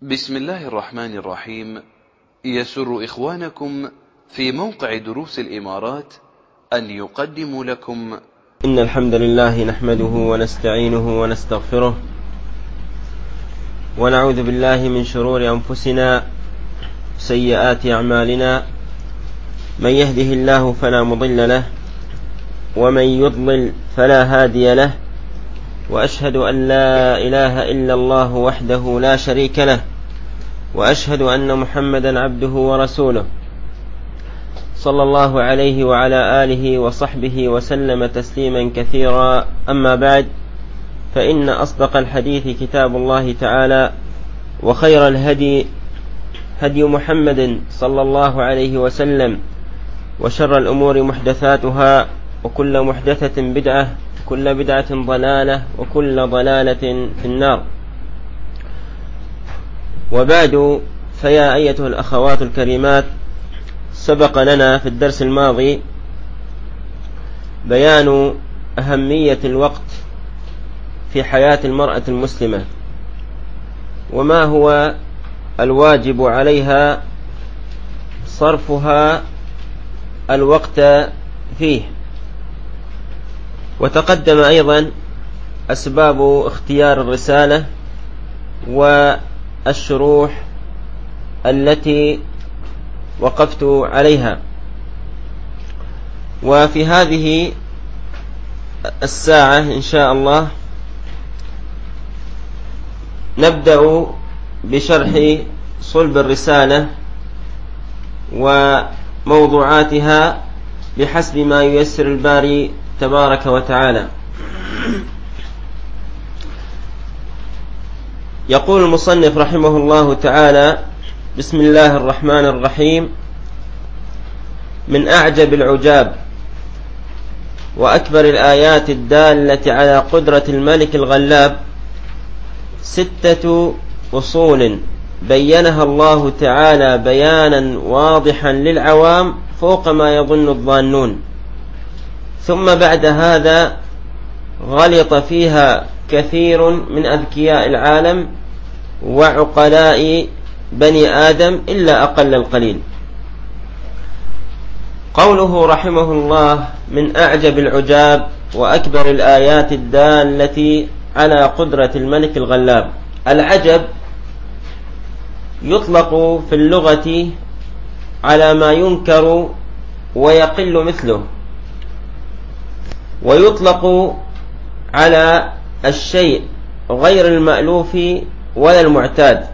بسم الله الرحمن الرحيم. يسر إخوانكم في موقع دروس الإمارات أن يقدموا لكم إن الحمد لله نحمده ونستعينه ونستغفره ونعوذ بالله من شرور أنفسنا سيئات أعمالنا. من يهده الله فلا مضل له ومن يضلل فلا هادي له، وأشهد أن لا إله إلا الله وحده لا شريك له، وأشهد أن محمدا عبده ورسوله صلى الله عليه وعلى آله وصحبه وسلم تسليما كثيرا. أما بعد، فإن أصدق الحديث كتاب الله تعالى، وخير الهدي هدي محمد صلى الله عليه وسلم، وشر الأمور محدثاتها، وكل محدثة بدعة، وكل بدعة ضلالة، وكل ضلالة في النار. وبعد، فيا أيتها الأخوات الكريمات، سبق لنا في الدرس الماضي بيان أهمية الوقت في حياة المرأة المسلمة، وما هو الواجب عليها صرفها الوقت فيه. وتقدم أيضا أسباب اختيار الرسالة والشروح التي وقفت عليها. وفي هذه الساعة إن شاء الله نبدأ بشرح صلب الرسالة وموضوعاتها بحسب ما ييسر الباري تبارك وتعالى. يقول المصنف رحمه الله تعالى: بسم الله الرحمن الرحيم. من أعجب العجاب وأكبر الآيات الدالة على قدرة الملك الغلاب 6 أصول بينها الله تعالى بيانا واضحا للعوام فوق ما يظن الظانون، ثم بعد هذا غلط فيها كثير من أذكياء العالم وعقلاء بني آدم إلا أقل القليل. قوله رحمه الله: من أعجب العجاب وأكبر الآيات الدالة على قدرة الملك الغلاب. العجب يطلق في اللغة على ما ينكر ويقل مثله، ويطلق على الشيء غير المألوف ولا المعتاد.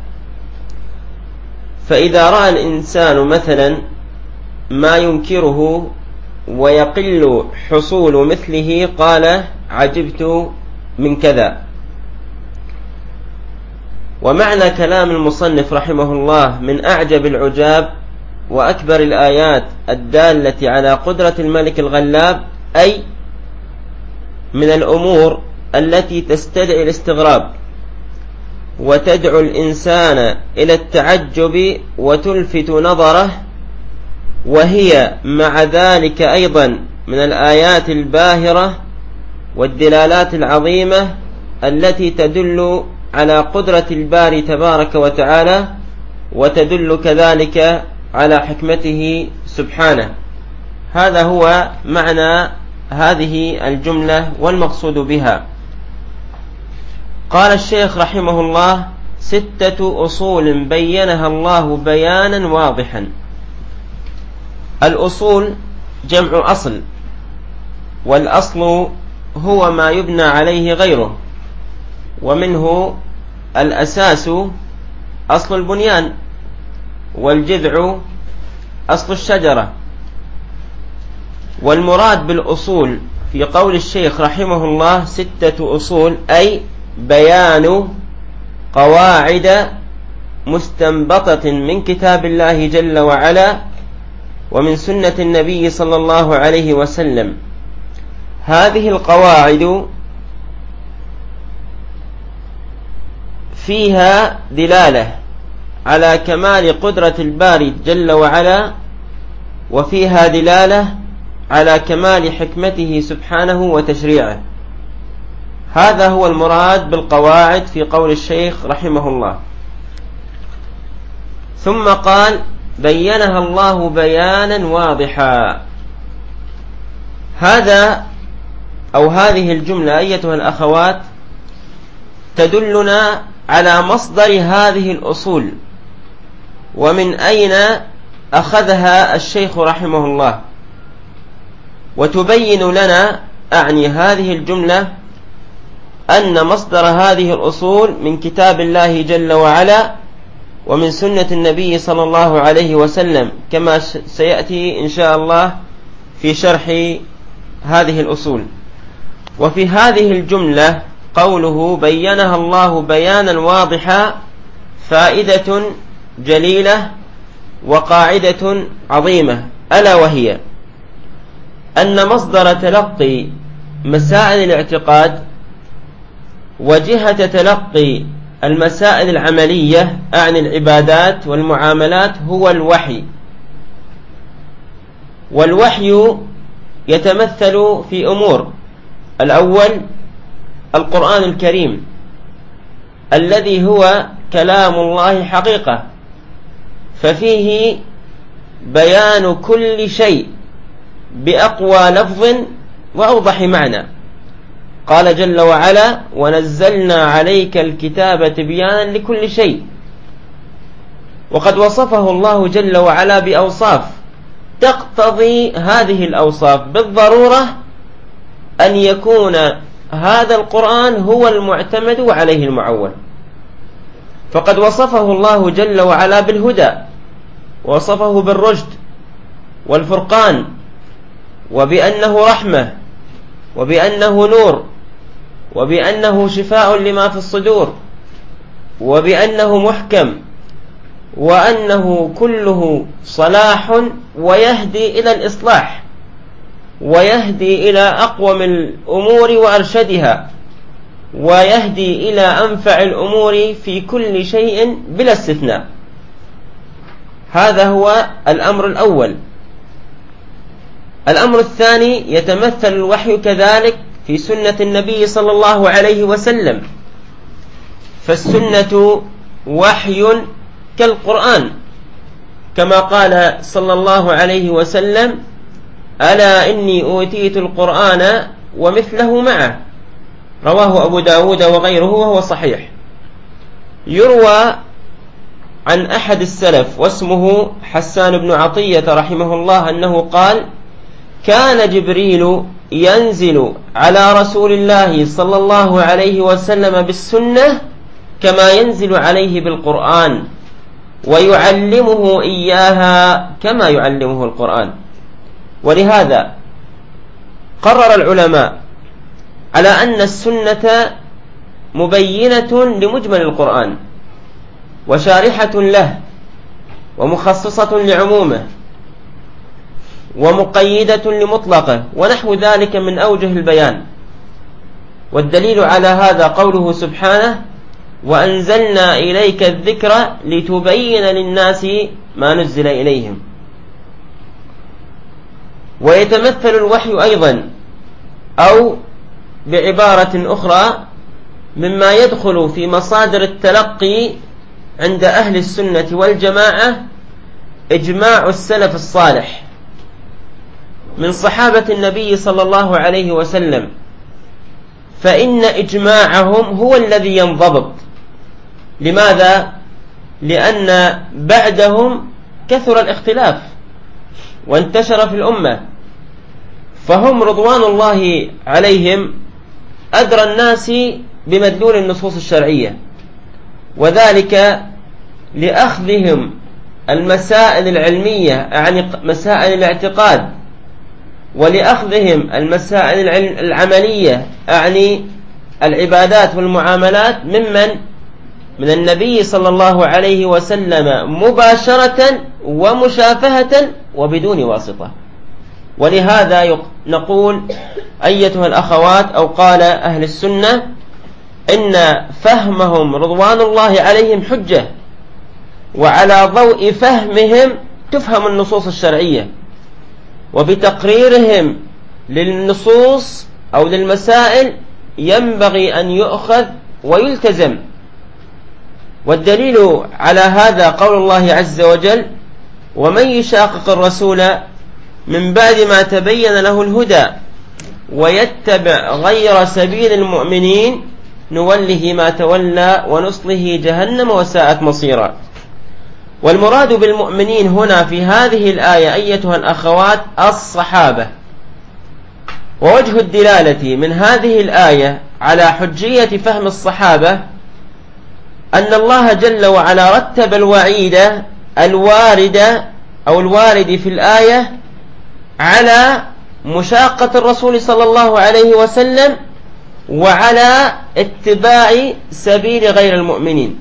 فإذا رأى الإنسان مثلا ما ينكره ويقل حصول مثله قال: عجبت من كذا. ومعنى كلام المصنف رحمه الله من أعجب العجاب وأكبر الآيات الدالة على قدرة الملك الغلاب، أي من الأمور التي تستدعي الاستغراب وتدعو الإنسان إلى التعجب وتلفت نظره، وهي مع ذلك أيضا من الآيات الباهرة والدلالات العظيمة التي تدل على قدرة الباري تبارك وتعالى، وتدل كذلك على حكمته سبحانه. هذا هو معنى هذه الجملة والمقصود بها. قال الشيخ رحمه الله: 6 أصول بينها الله بيانا واضحا. الأصول جمع أصل، والأصل هو ما يبنى عليه غيره، ومنه الأساس أصل البنيان، والجذع أصل الشجرة. والمراد بالأصول في قول الشيخ رحمه الله 6 أصول، أي بيان قواعد مستنبطة من كتاب الله جل وعلا ومن سنة النبي صلى الله عليه وسلم. هذه القواعد فيها دلالة على كمال قدرة الباري جل وعلا، وفيها دلالة على كمال حكمته سبحانه وتشريعه. هذا هو المراد بالقواعد في قول الشيخ رحمه الله. ثم قال بينها الله بيانا واضحا. هذا أو هذه الجملة أيتها الأخوات تدلنا على مصدر هذه الأصول ومن أين أخذها الشيخ رحمه الله، وتبين لنا أعني هذه الجملة أن مصدر هذه الأصول من كتاب الله جل وعلا ومن سنة النبي صلى الله عليه وسلم، كما سيأتي إن شاء الله في شرح هذه الأصول. وفي هذه الجملة قوله بينها الله بيانا واضحا فائدة جليلة وقاعدة عظيمة، ألا وهي أن مصدر تلقي مسائل الاعتقاد وجهة تلقي المسائل العملية عن العبادات والمعاملات هو الوحي. والوحي يتمثل في أمور: الأول القرآن الكريم الذي هو كلام الله حقيقة، ففيه بيان كل شيء بأقوى لفظ وأوضح معنى. قال جل وعلا ونزلنا عليك الكتاب تبيانا لكل شيء. وقد وصفه الله جل وعلا بأوصاف تقتضي هذه الأوصاف بالضرورة أن يكون هذا القرآن هو المعتمد وعليه المعول. فقد وصفه الله جل وعلا بالهدى، وصفه بالرشد والفرقان، وبأنه رحمة، وبأنه نور، وبأنه شفاء لما في الصدور، وبأنه محكم، وأنه كله صلاح ويهدي إلى الإصلاح، ويهدي إلى أقوم الأمور وأرشدها، ويهدي إلى أنفع الأمور في كل شيء بلا استثناء. هذا هو الأمر الأول. الأمر الثاني يتمثل الوحي كذلك في سنة النبي صلى الله عليه وسلم، فالسنة وحي كالقرآن، كما قال صلى الله عليه وسلم ألا إني أوتيت القرآن ومثله معه، رواه أبو داود وغيره وهو صحيح. يروى عن أحد السلف واسمه حسان بن عطية رحمه الله أنه قال كان جبريل ينزل على رسول الله صلى الله عليه وسلم بالسنة كما ينزل عليه بالقرآن، ويعلمه إياها كما يعلمه القرآن. ولهذا قرر العلماء على أن السنة مبينة لمجمل القرآن وشارحة له ومخصصة لعمومه ومقيدة لمطلقه ونحو ذلك من أوجه البيان. والدليل على هذا قوله سبحانه وأنزلنا إليك الذكر لتبين للناس ما نزل إليهم. ويتمثل الوحي أيضا أو بعبارة أخرى مما يدخل في مصادر التلقي عند أهل السنة والجماعة إجماع السلف الصالح من صحابة النبي صلى الله عليه وسلم، فإن إجماعهم هو الذي ينضبط. لماذا؟ لأن بعدهم كثر الاختلاف وانتشر في الأمة، فهم رضوان الله عليهم أدرى الناس بمدلول النصوص الشرعية، وذلك لأخذهم المسائل العلمية عن مسائل الاعتقاد، ولأخذهم المسائل العملية عن العبادات والمعاملات من النبي صلى الله عليه وسلم مباشرة ومشافهة وبدون واسطة. ولهذا نقول أيتها الأخوات أو قال أهل السنة إن فهمهم رضوان الله عليهم حجة، وعلى ضوء فهمهم تفهم النصوص الشرعية، وبتقريرهم للنصوص أو للمسائل ينبغي أن يؤخذ ويلتزم. والدليل على هذا قول الله عز وجل: ومن يشاقق الرسول من بعد ما تبين له الهدى ويتبع غير سبيل المؤمنين نوله ما تولى ونصله جهنم وساءت مصيرا. والمراد بالمؤمنين هنا في هذه الآية أيتها الأخوات الصحابة. ووجه الدلالة من هذه الآية على حجية فهم الصحابة أن الله جل وعلا رتب الوعيد الوارد في الآية على مشاقة الرسول صلى الله عليه وسلم وعلى اتباع سبيل غير المؤمنين.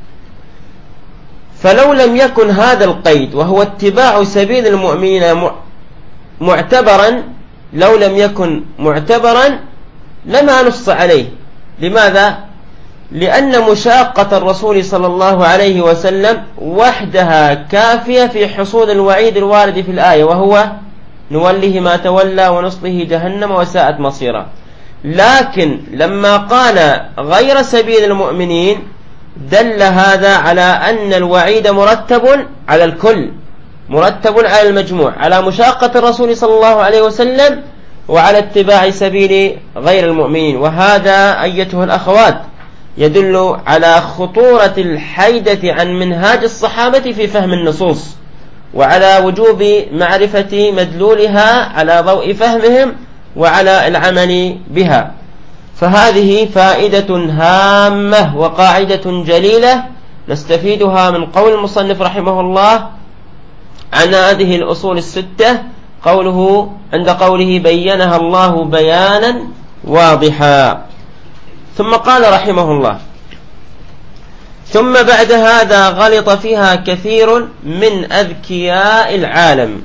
فلو لم يكن هذا القيد وهو اتباع سبيل المؤمنين معتبرا، لو لم يكن معتبرا لما نص عليه. لماذا؟ لأن مشاقة الرسول صلى الله عليه وسلم وحدها كافية في حصول الوعيد الوارد في الآية، وهو نوله ما تولى ونصله جهنم وساءت مصيرا. لكن لما قال غير سبيل المؤمنين دل هذا على أن الوعيد مرتب على الكل، مرتب على المجموع، على مشاقة الرسول صلى الله عليه وسلم وعلى اتباع سبيل غير المؤمنين. وهذا أيتها الأخوات يدل على خطورة الحيدة عن منهاج الصحابة في فهم النصوص، وعلى وجوب معرفة مدلولها على ضوء فهمهم وعلى العمل بها. فهذه فائدة هامة وقاعدة جليلة نستفيدها من قول المصنف رحمه الله عن هذه الأصول الستة، عند قوله بينها الله بيانا واضحا. ثم قال رحمه الله: ثم بعد هذا غلط فيها كثير من أذكياء العالم.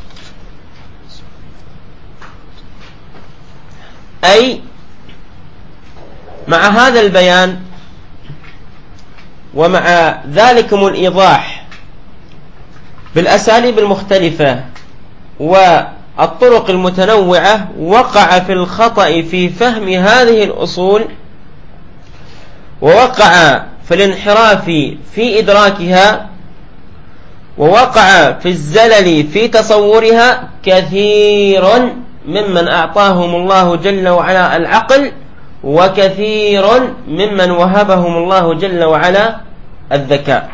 أي مع هذا البيان ومع ذلكم الإيضاح بالأساليب المختلفة والطرق المتنوعة، وقع في الخطأ في فهم هذه الأصول، ووقع في الانحراف في إدراكها، ووقع في الزلل في تصورها كثير ممن أعطاهم الله جل وعلا العقل، وكثير ممن وهبهم الله جل وعلا الذكاء.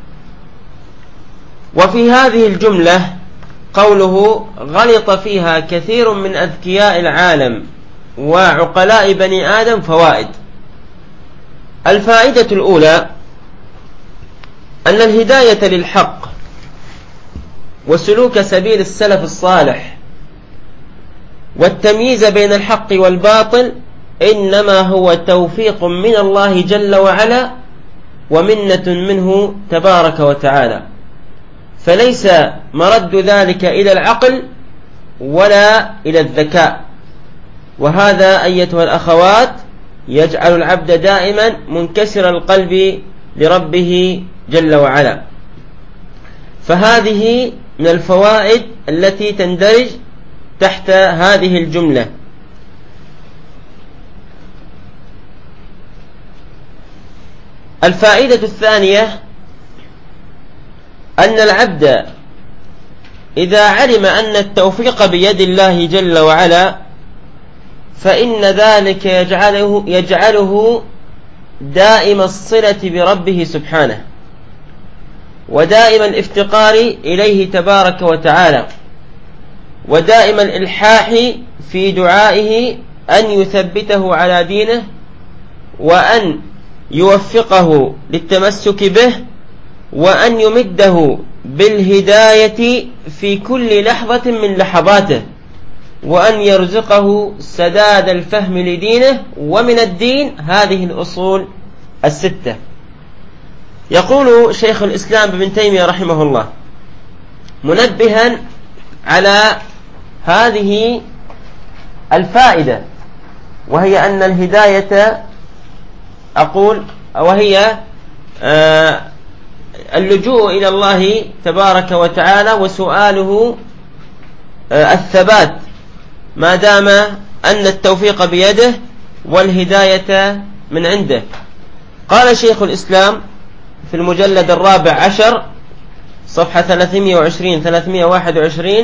وفي هذه الجملة قوله غلط فيها كثير من أذكياء العالم وعقلاء بني آدم فوائد. الفائدة الأولى أن الهداية للحق وسلوك سبيل السلف الصالح والتمييز بين الحق والباطل إنما هو توفيق من الله جل وعلا ومنة منه تبارك وتعالى، فليس مرد ذلك إلى العقل ولا إلى الذكاء. وهذا أيتها الأخوات يجعل العبد دائما منكسر القلب لربه جل وعلا. فهذه من الفوائد التي تندرج تحت هذه الجملة. الفائدة الثانية أن العبد إذا علم أن التوفيق بيد الله جل وعلا فإن ذلك يجعله دائم الصلة بربه سبحانه، ودائم الافتقار إليه تبارك وتعالى، ودائم الإلحاح في دعائه أن يثبته على دينه وأن يوفقه للتمسك به، وأن يمده بالهداية في كل لحظة من لحظاته، وأن يرزقه سداد الفهم لدينه ومن الدين هذه الأصول الستة. يقول شيخ الإسلام ابن تيمية رحمه الله منبها على هذه الفائدة، وهي أن الهداية وهي اللجوء إلى الله تبارك وتعالى وسؤاله الثبات ما دام أن التوفيق بيده والهداية من عنده. قال شيخ الإسلام: في المجلد 14 صفحة 320-321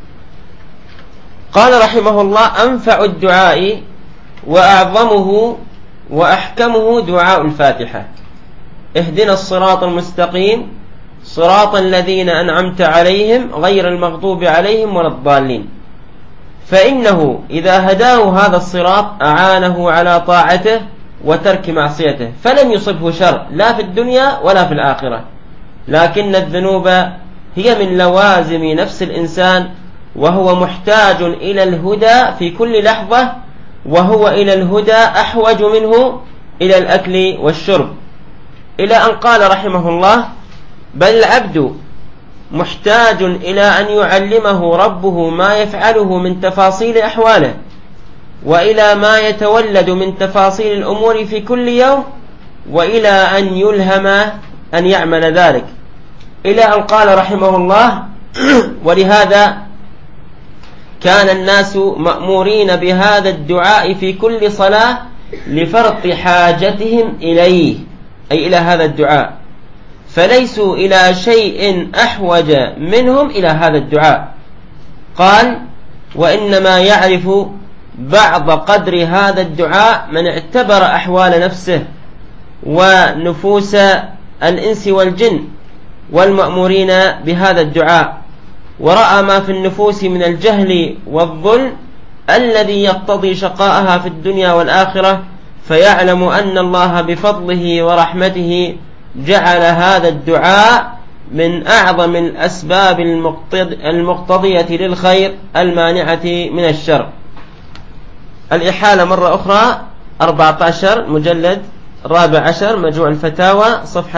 قال رحمه الله: أنفع الدعاء وأعظمه وأحكمه دعاء الفاتحة. اهدنا الصراط المستقيم صراط الذين أنعمت عليهم غير المغضوب عليهم ولا الضالين. فإنه إذا هداه هذا الصراط أعانه على طاعته وترك معصيته، فلم يصبه شر لا في الدنيا ولا في الآخرة. لكن الذنوب هي من لوازم نفس الإنسان، وهو محتاج إلى الهدى في كل لحظة، وهو إلى الهدى أحوج منه إلى الأكل والشرب. إلى أن قال رحمه الله: بل العبد محتاج إلى أن يعلمه ربه ما يفعله من تفاصيل أحواله، وإلى ما يتولد من تفاصيل الأمور في كل يوم، وإلى أن يلهم أن يعمل ذلك. إلى أن قال رحمه الله: ولهذا كان الناس مأمورين بهذا الدعاء في كل صلاة لفرط حاجتهم إليه، أي إلى هذا الدعاء، فليسوا إلى شيء أحوج منهم إلى هذا الدعاء. قال: وإنما يعرف بعض قدر هذا الدعاء من اعتبر أحوال نفسه ونفوس الإنس والجن والمأمورين بهذا الدعاء، ورأى ما في النفوس من الجهل والظلم الذي يقتضي شقاءها في الدنيا والآخرة، فيعلم أن الله بفضله ورحمته جعل هذا الدعاء من أعظم الأسباب المقتضية للخير المانعة من الشر. الإحالة مرة أخرى 14 مجلد 14 مجموع الفتاوى صفحة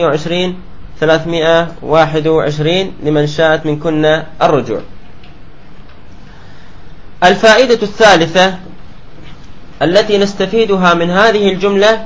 320-321 لمن شاءت منكن الرجوع. الفائدة الثالثة التي نستفيدها من هذه الجملة: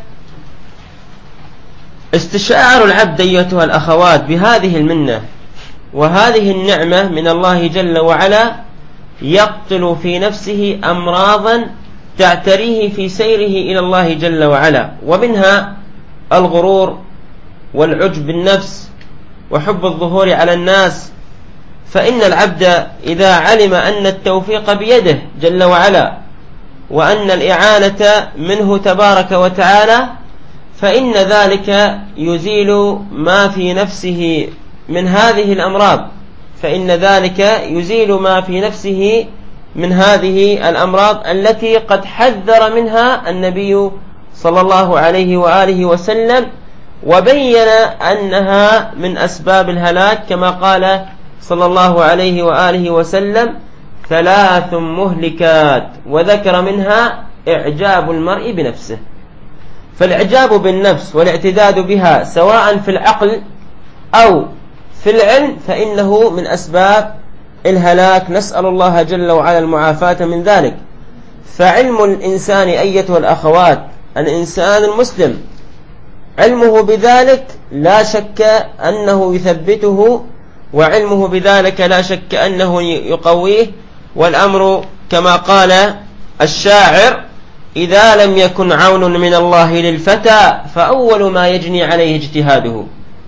استشعار العبد أيتها الأخوات بهذه المنة وهذه النعمة من الله جل وعلا، يقتل في نفسه أمراضا تعتريه في سيره إلى الله جل وعلا، ومنها الغرور والعجب بالنفس وحب الظهور على الناس. فإن العبد إذا علم أن التوفيق بيده جل وعلا وأن الإعانة منه تبارك وتعالى، فإن ذلك يزيل ما في نفسه من هذه الأمراض، فإن ذلك يزيل ما في نفسه من هذه الأمراض التي قد حذر منها النبي صلى الله عليه وآله وسلم، وبين أنها من أسباب الهلاك، كما قال صلى الله عليه وآله وسلم: 3 مهلكات، وذكر منها إعجاب المرء بنفسه. فالإعجاب بالنفس والاعتداد بها سواء في العقل أو في العلم فإنه من أسباب الهلاك، نسأل الله جل وعلا المعافاة من ذلك. فعلم الإنسان أيتها الأخوات، الإنسان المسلم علمه بذلك لا شك أنه يثبته، وعلمه بذلك لا شك أنه يقويه. والأمر كما قال الشاعر: إذا لم يكن عون من الله للفتى فأول ما يجني عليه اجتهاده.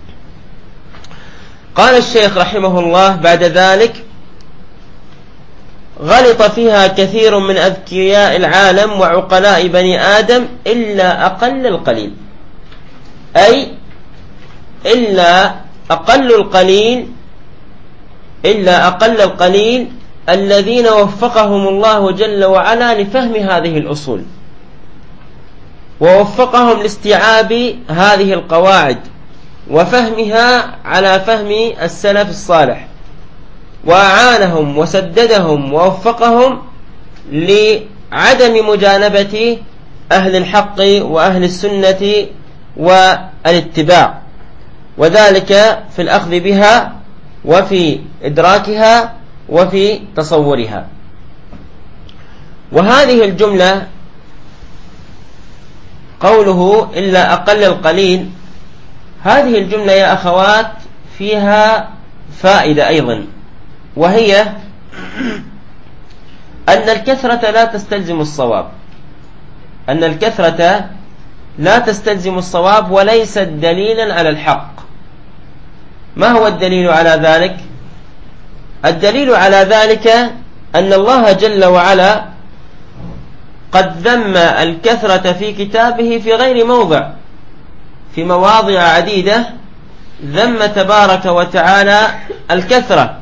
قال الشيخ رحمه الله بعد ذلك: غلط فيها كثير من أذكياء العالم وعقلاء بني آدم إلا أقل القليل، أي إلا أقل القليل الذين وفقهم الله جل وعلا لفهم هذه الأصول، ووفقهم لاستيعاب هذه القواعد وفهمها على فهم السلف الصالح، وأعانهم وسددهم ووفقهم لعدم مجانبة أهل الحق وأهل السنة والاتباع، وذلك في الأخذ بها وفي إدراكها وفي تصورها. وهذه الجملة قوله إلا أقل القليل، هذه الجملة يا أخوات فيها فائدة أيضا، وهي أن الكثرة لا تستلزم الصواب، أن الكثرة لا تستلزم الصواب وليست دليلا على الحق. ما هو الدليل على ذلك؟ الدليل على ذلك أن الله جل وعلا قد ذم الكثرة في كتابه في غير موضع، في مواضع عديدة ذم تبارك وتعالى الكثرة،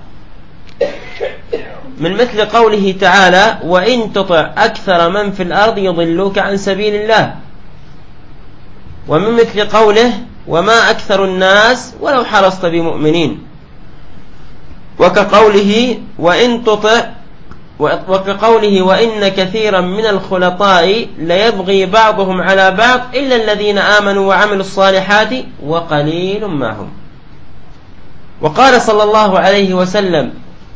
من مثل قوله تعالى: وإن تطع أكثر من في الأرض يضلوك عن سبيل الله، ومن مثل قوله: وما أكثر الناس ولو حرصت بمؤمنين، وكقوله: وإن كثيرا من الخلطاء ليبغي بعضهم على بعض إلا الذين آمنوا وعملوا الصالحات وقليل ما هم. وقال صلى الله عليه وسلم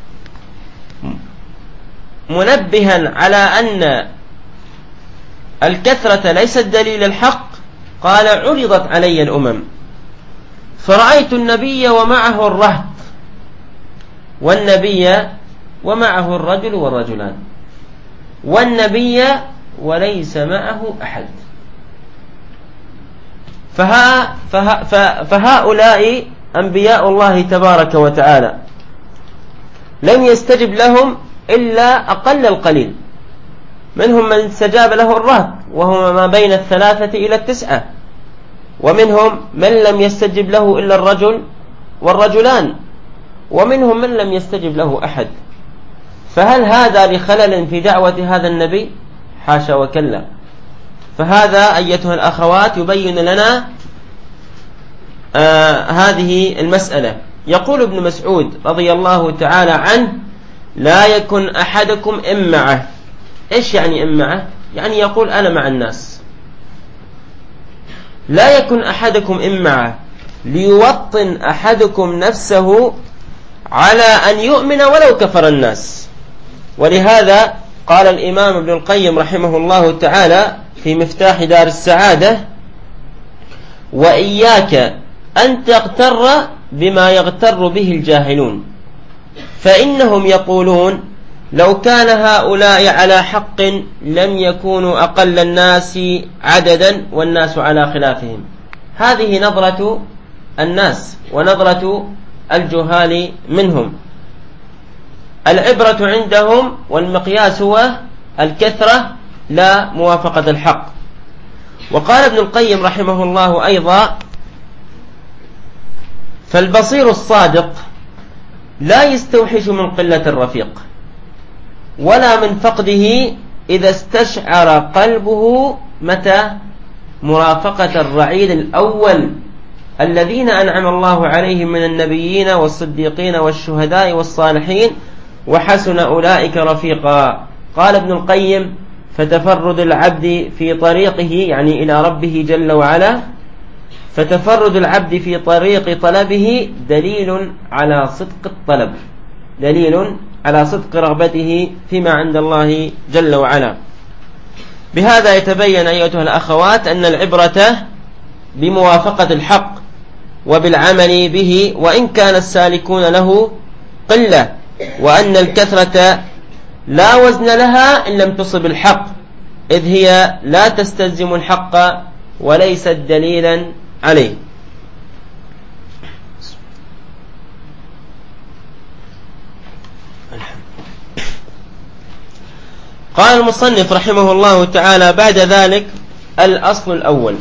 منبها على أن الكثرة ليست دليل الحق، قال: عرضت علي الأمم فرأيت النبي ومعه الرهط، والنبي ومعه الرجل والرجلان، والنبي وليس معه أحد. فهؤلاء أنبياء الله تبارك وتعالى لم يستجب لهم إلا أقل القليل، منهم من استجاب له الرهط وهو ما بين 3 إلى 9، ومنهم من لم يستجب له إلا الرجل والرجلان، ومنهم من لم يستجب له أحد. فهل هذا لخلل في دعوة هذا النبي؟ حاشا وكلا. فهذا أيتها الأخوات يبين لنا هذه المسألة. يقول ابن مسعود رضي الله تعالى عنه: لا يكن أحدكم إمعة. إيش يعني إمعة؟ يعني يقول أنا مع الناس. لا يكن أحدكم إمعة ليوطن أحدكم نفسه على أن يؤمن ولو كفر الناس. ولهذا قال الإمام ابن القيم رحمه الله تعالى في مفتاح دار السعادة: وإياك أن تغتر بما يغتر به الجاهلون، فإنهم يقولون لو كان هؤلاء على حق لم يكونوا أقل الناس عددا والناس على خلافهم. هذه نظرة الناس ونظرة الجهال منهم. العبرة عندهم والمقياس هو الكثرة لا موافقة الحق. وقال ابن القيم رحمه الله أيضا: فالبصير الصادق لا يستوحش من قلة الرفيق ولا من فقده إذا استشعر قلبه متى مرافقة الرعيل الأول الذين أنعم الله عليهم من النبيين والصديقين والشهداء والصالحين وحسن أولئك رفيقا. قال ابن القيم: فتفرد العبد في طريقه، يعني إلى ربه جل وعلا، فتفرد العبد في طريق طلبه دليل على صدق الطلب، دليل على صدق رغبته فيما عند الله جل وعلا. بهذا يتبين أيتها الأخوات أن العبرة بموافقة الحق وبالعمل به وإن كان السالكون له قلة، وأن الكثرة لا وزن لها إن لم تصب الحق، إذ هي لا تستلزم الحق وليست دليلا عليه. قال المصنف رحمه الله تعالى بعد ذلك: الأصل الأول.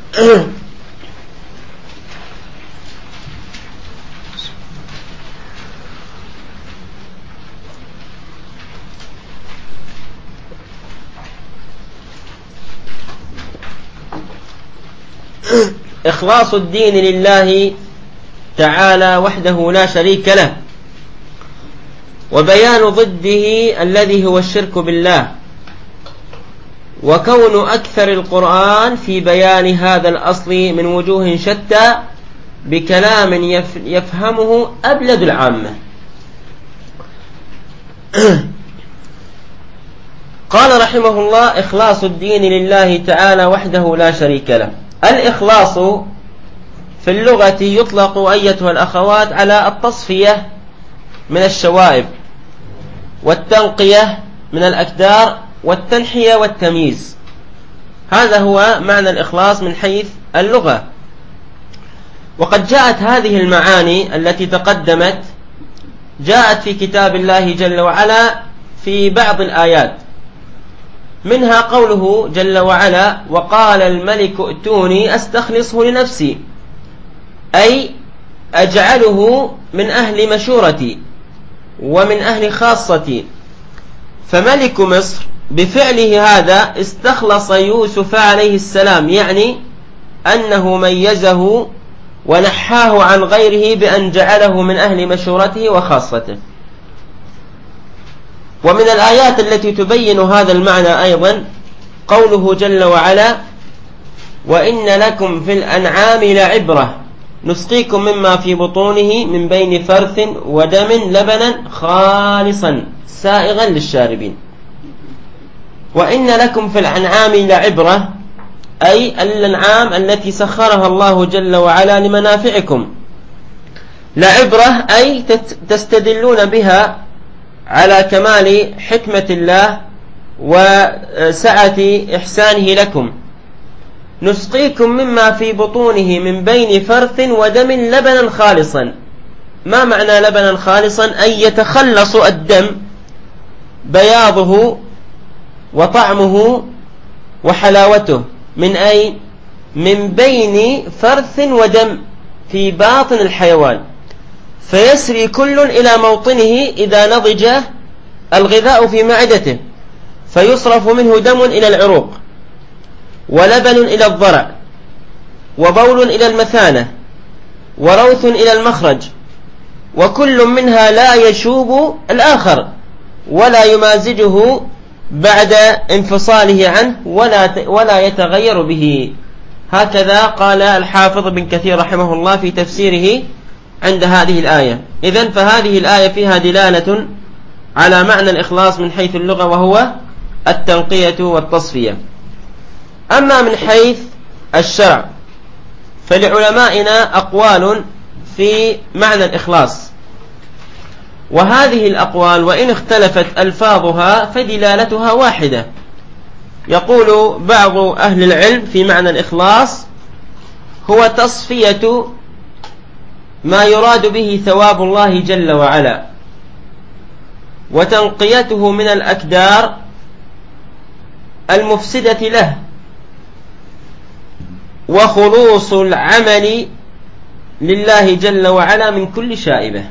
إخلاص الدين لله تعالى وحده لا شريك له، وبيان ضده الذي هو الشرك بالله، وكون أكثر القرآن في بيان هذا الأصل من وجوه شتى بكلام يفهمه أبلد العامة. قال رحمه الله: إخلاص الدين لله تعالى وحده لا شريك له. الإخلاص في اللغة يطلق أيتها الأخوات على التصفية من الشوائب، والتنقية من الأكدار، والتنحية والتمييز. هذا هو معنى الإخلاص من حيث اللغة. وقد جاءت هذه المعاني التي تقدمت جاءت في كتاب الله جل وعلا في بعض الآيات، منها قوله جل وعلا: وقال الملك ائتوني أستخلصه لنفسي، أي أجعله من أهل مشورتي ومن أهل خاصتي. فملك مصر بفعله هذا استخلص يوسف عليه السلام، يعني أنه ميزه ونحاه عن غيره بأن جعله من أهل مشورته وخاصته. ومن الآيات التي تبين هذا المعنى أيضا قوله جل وعلا: وإن لكم في الأنعام لعبرة نسقيكم مما في بطونه من بين فرث ودم لبنا خالصا سائغا للشاربين. وإن لكم في الأنعام لعبرة، أي الأنعام التي سخرها الله جل وعلا لمنافعكم. لعبرة أي تستدلون بها على كمال حكمة الله وسعة إحسانه لكم. نسقيكم مما في بطونه من بين فرث ودم لبنا خالصا. ما معنى لبنا خالصا؟ أي يتخلص الدم بياضه وطعمه وحلاوته من أي؟ من بين فرث ودم في باطن الحيوان، فيسري كل إلى موطنه إذا نضج الغذاء في معدته، فيصرف منه دم إلى العروق، ولبن إلى الضرع، وبول إلى المثانة، وروث إلى المخرج، وكل منها لا يشوب الآخر ولا يمازجه بعد انفصاله عنه ولا يتغير به. هكذا قال الحافظ بن كثير رحمه الله في تفسيره عند هذه الآية. إذن فهذه الآية فيها دلالة على معنى الإخلاص من حيث اللغة، وهو التنقية والتصفية. أما من حيث الشرع فلعلمائنا أقوال في معنى الإخلاص، وهذه الأقوال وإن اختلفت ألفاظها فدلالتها واحدة. يقول بعض أهل العلم في معنى الإخلاص: هو تصفية ما يراد به ثواب الله جل وعلا، وتنقيته من الأكدار المفسدة له، وخلوص العمل لله جل وعلا من كل شائبة.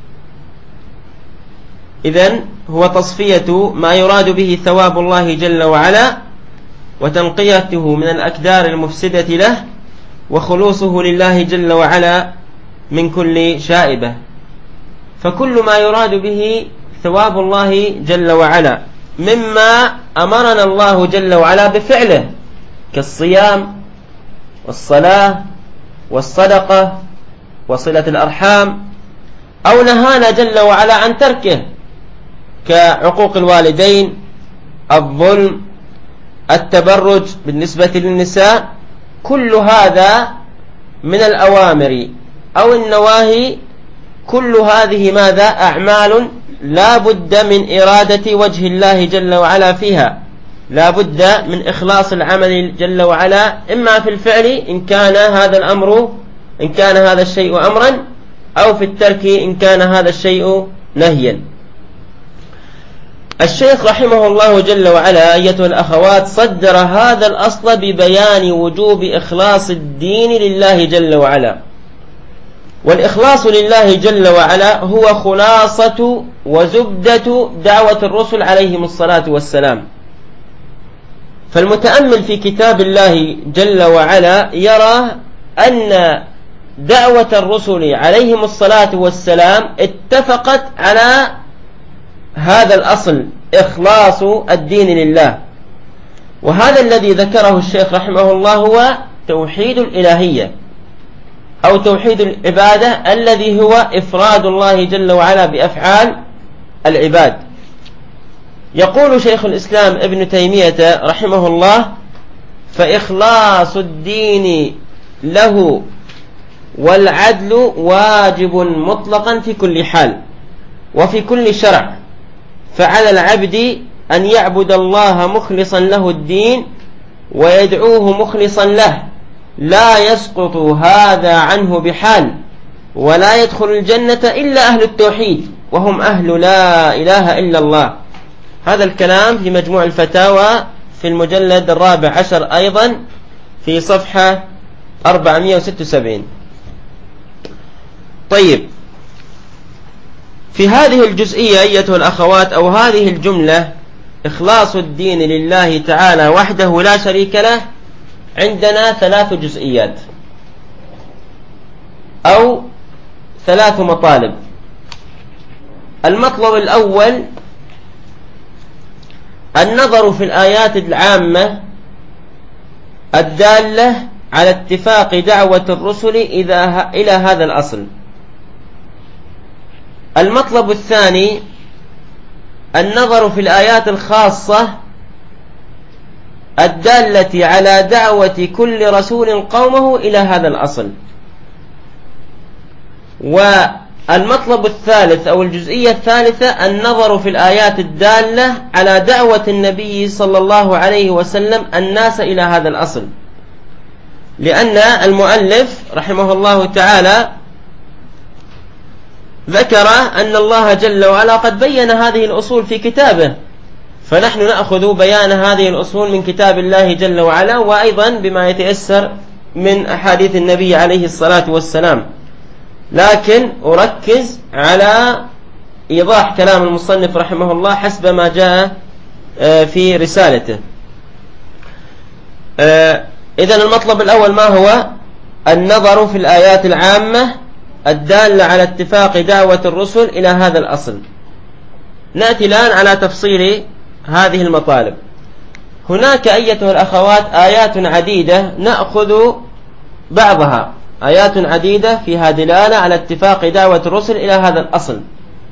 إذن هو تصفية ما يراد به ثواب الله جل وعلا، وتنقيته من الأكدار المفسدة له، وخلوصه لله جل وعلا من كل شائبة. فكل ما يراد به ثواب الله جل وعلا مما أمرنا الله جل وعلا بفعله كالصيام والصلاة والصدقة وصلة الأرحام، أو نهانا جل وعلا عن تركه كعقوق الوالدين، الظلم، التبرج بالنسبة للنساء، كل هذا من الأوامر أو النواهي. كل هذه ماذا؟ أعمال لا بد من إرادة وجه الله جل وعلا فيها، لا بد من إخلاص العمل جل وعلا، إما في الفعل إن كان هذا الشيء أمرا، أو في الترك إن كان هذا الشيء نهيا. الشيخ رحمه الله جل وعلا أيتها الأخوات صدر هذا الأصل ببيان وجوب إخلاص الدين لله جل وعلا. والإخلاص لله جل وعلا هو خلاصة وزبدة دعوة الرسل عليهم الصلاة والسلام. فالمتأمل في كتاب الله جل وعلا يرى أن دعوة الرسل عليهم الصلاة والسلام اتفقت على هذا الأصل، إخلاص الدين لله. وهذا الذي ذكره الشيخ رحمه الله هو توحيد الإلهية أو توحيد العبادة، الذي هو إفراد الله جل وعلا بأفعال العباد. يقول شيخ الإسلام ابن تيمية رحمه الله: فإخلاص الدين له والعدل واجب مطلقا في كل حال وفي كل شرع، فعلى العبد أن يعبد الله مخلصا له الدين ويدعوه مخلصا له لا يسقط هذا عنه بحال، ولا يدخل الجنة إلا أهل التوحيد وهم أهل لا إله إلا الله. هذا الكلام في مجموع الفتاوى في المجلد 14 أيضا في صفحة 476. طيب، في هذه الجزئية أيتها الأخوات، أو هذه الجملة إخلاص الدين لله تعالى وحده لا شريك له، عندنا 3 جزئيات أو 3 مطالب. المطلب الأول النظر في الآيات العامة الدالة على اتفاق دعوة الرسل إلى هذا الأصل. المطلب الثاني النظر في الآيات الخاصة الدالة على دعوة كل رسول قومه إلى هذا الأصل. والمطلب الثالث أو الجزئية الثالثة النظر في الآيات الدالة على دعوة النبي صلى الله عليه وسلم الناس إلى هذا الأصل، لأن المؤلف رحمه الله تعالى ذكر أن الله جل وعلا قد بين هذه الأصول في كتابه، فنحن نأخذ بيان هذه الأصول من كتاب الله جل وعلا، وأيضا بما يتيسر من أحاديث النبي عليه الصلاة والسلام. لكن أركز على إيضاح كلام المصنف رحمه الله حسب ما جاء في رسالته. إذن المطلب الأول ما هو؟ النظر في الآيات العامة الدالة على اتفاق دعوة الرسل إلى هذا الأصل. نأتي الآن على تفصيل هذه المطالب. هناك أيتها الأخوات آيات عديدة نأخذ بعضها، آيات عديدة فيها دلالة على اتفاق دعوة الرسل إلى هذا الأصل.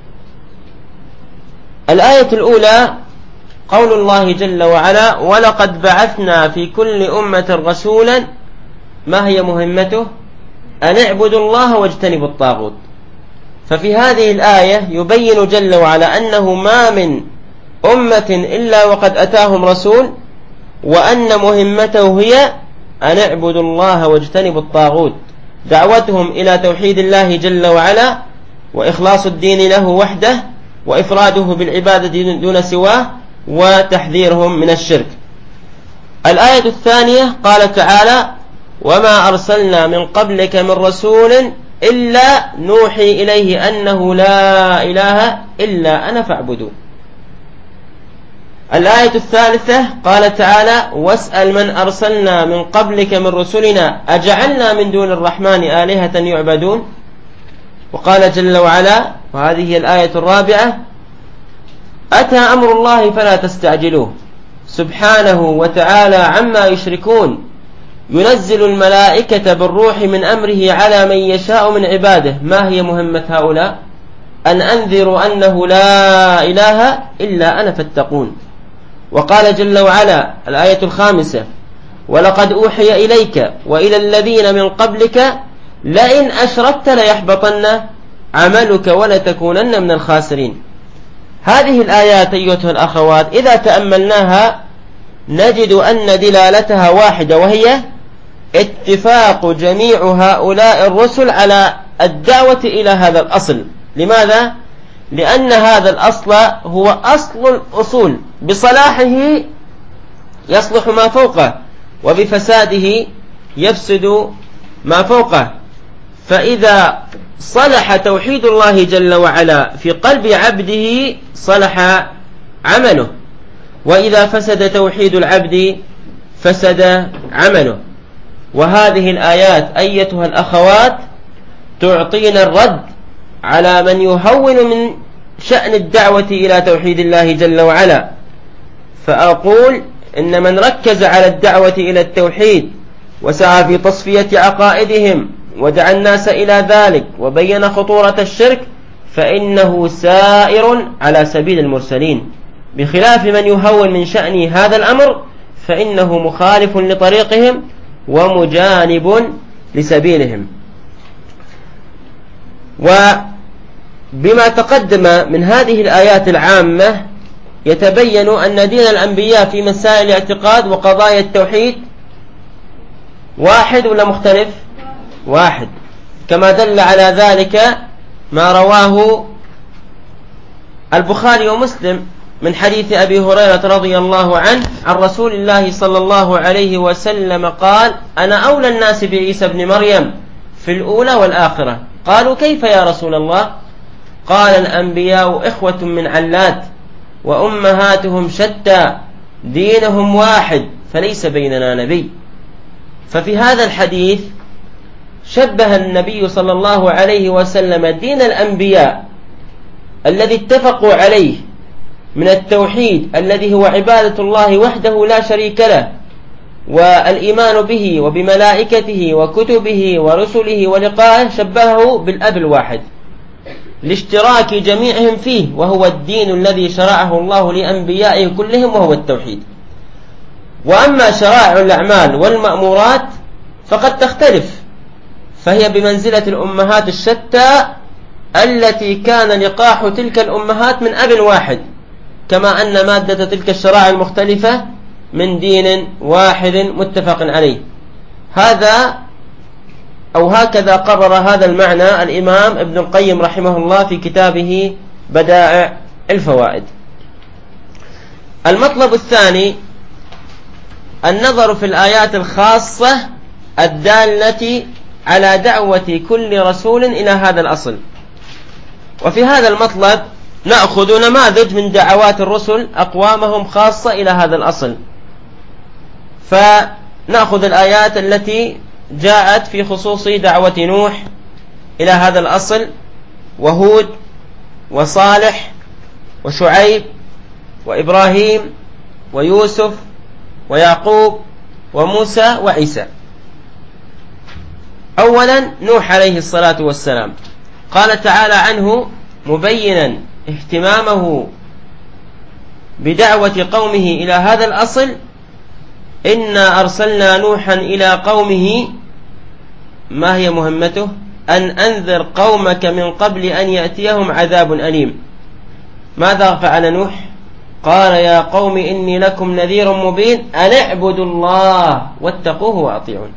الآية الأولى قول الله جل وعلا: ولقد بعثنا في كل أمة رسولا، ما هي مهمته؟ أن اعبدوا الله واجتنبوا الطاغوت. ففي هذه الآية يبين جل وعلا أنه ما من أمة إلا وقد أتاهم رسول، وأن مهمته هي أن اعبدوا الله واجتنبوا الطاغوت، دعوتهم إلى توحيد الله جل وعلا وإخلاص الدين له وحده وإفراده بالعبادة دون سواه، وتحذيرهم من الشرك. الآية الثانية قال تعالى: وما أرسلنا من قبلك من رسول إلا نوحي إليه أنه لا إله إلا أنا فاعبدوا. الآية الثالثة قال تعالى: واسأل من أرسلنا من قبلك من رسلنا أجعلنا من دون الرحمن آلهة يعبدون. وقال جل وعلا، وهذه هي الآية الرابعة: أتى أمر الله فلا تستعجلوه سبحانه وتعالى عما يشركون، ينزل الملائكة بالروح من أمره على من يشاء من عباده. ما هي مهمة هؤلاء؟ أن أنذروا أنه لا إله إلا أنا فاتقون. وقال جل وعلا الآية الخامسة: ولقد أوحي إليك وإلى الذين من قبلك لئن أشركت ليحبطن عملك ولتكونن من الخاسرين. هذه الآيات أيها الأخوات إذا تأملناها نجد أن دلالتها واحدة، وهي اتفاق جميع هؤلاء الرسل على الدعوة إلى هذا الأصل. لماذا؟ لأن هذا الأصل هو أصل الأصول، بصلاحه يصلح ما فوقه، وبفساده يفسد ما فوقه. فإذا صلح توحيد الله جل وعلا في قلب عبده صلح عمله، وإذا فسد توحيد العبد فسد عمله. وهذه الآيات أيتها الأخوات تعطينا الرد على من يهون من شأن الدعوة إلى توحيد الله جل وعلا. فأقول إن من ركز على الدعوة إلى التوحيد وسعى في تصفية عقائدهم ودعا الناس إلى ذلك وبين خطورة الشرك فإنه سائر على سبيل المرسلين، بخلاف من يهون من شأن هذا الأمر فإنه مخالف لطريقهم ومجانب لسبيلهم. وبما تقدم من هذه الآيات العامة يتبين أن دين الأنبياء في مسائل الاعتقاد وقضايا التوحيد واحد ولا مختلف؟ واحد، كما دل على ذلك ما رواه البخاري ومسلم من حديث أبي هريرة رضي الله عنه عن رسول الله صلى الله عليه وسلم قال: أنا أولى الناس بعيسى بن مريم في الأولى والآخرة. قالوا: كيف يا رسول الله؟ قال: الأنبياء إخوة من علات وأمهاتهم شتى، دينهم واحد فليس بيننا نبي. ففي هذا الحديث شبه النبي صلى الله عليه وسلم دين الأنبياء الذي اتفقوا عليه من التوحيد الذي هو عبادة الله وحده لا شريك له، والإيمان به وبملائكته وكتبه ورسله ولقائه، شبهه بالأب الواحد لاشتراك جميعهم فيه، وهو الدين الذي شرعه الله لأنبيائه كلهم، وهو التوحيد. وأما شرائع الأعمال والمأمورات فقد تختلف، فهي بمنزلة الأمهات الشتى التي كان لقاح تلك الأمهات من أب واحد، كما أن مادة تلك الشرائع المختلفة من دين واحد متفق عليه. هذا أو هكذا قرر هذا المعنى الإمام ابن القيم رحمه الله في كتابه بدائع الفوائد. المطلب الثاني النظر في الآيات الخاصة الدالة على دعوة كل رسول إلى هذا الأصل. وفي هذا المطلب نأخذ نماذج من دعوات الرسل أقوامهم خاصة إلى هذا الأصل، فنأخذ الآيات التي جاءت في خصوص دعوة نوح إلى هذا الأصل، وهود وصالح وشعيب وإبراهيم ويوسف ويعقوب وموسى وعيسى. أولا نوح عليه الصلاة والسلام، قال تعالى عنه مبينا اهتمامه بدعوة قومه إلى هذا الأصل: إنا أرسلنا نوحا إلى قومه، ما هي مهمته؟ أن أنذر قومك من قبل أن يأتيهم عذاب أليم. ماذا فعل نوح؟ قال: يا قوم إني لكم نذير مبين أن اعبدوا الله واتقوه وأطيعون.